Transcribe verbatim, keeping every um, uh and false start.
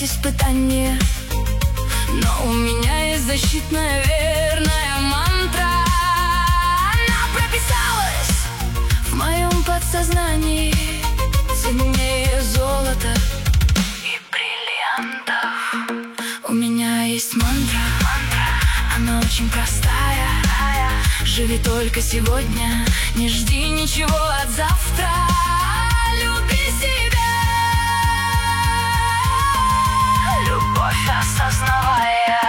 испытания, но у меня есть защитная верная мантра. Она прописалась в моем подсознании, ценнее золота и бриллиантов. У меня есть мантра, она очень простая: живи только сегодня, не жди ничего от завтра. Люби себя, любовь осознавая.